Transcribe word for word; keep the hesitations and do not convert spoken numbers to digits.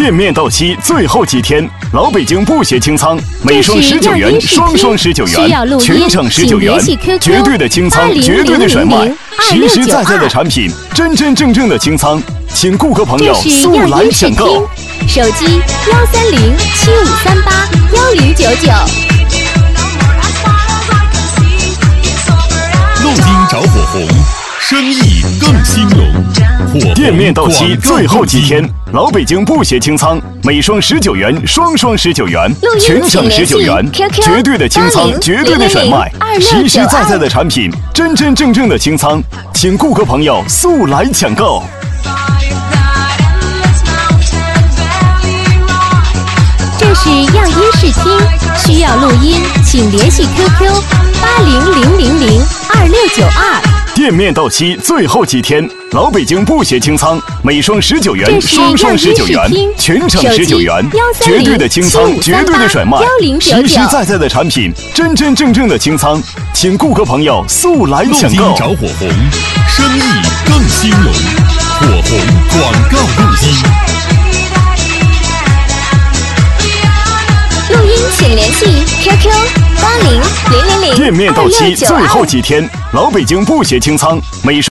店面到期最后几天，老北京布鞋清仓，每双十九元，双双十九元，全场十九元，绝对的清仓，绝对的甩卖，实实在在的产品，真真正正的清仓，请顾客朋友速来抢购。 手机幺三零七五三八幺零九九。 录音着火红，生意更兴隆。 店面到期最后几天，老北京布鞋清仓，每双十九元，双双十九元，全场十九元，绝对的清仓，绝对的甩卖，实实在在的产品，真真正正的清仓，请顾客朋友速来抢购。 这是样音视听，需要录音，请联系 Q Q 八零零零零二六九二。 店面到期最后几天，老北京布鞋清仓，每双十九元，双双十九元，全场十九元，绝对的清仓，绝对的甩卖，实实在在的产品，真真正正的清仓，请顾客朋友速来抢购。 录音着火红，生意更兴隆。火红广告录音。 录音请联系 Q Q 八零零零零。 店面到期最后几天，老北京布鞋清仓，每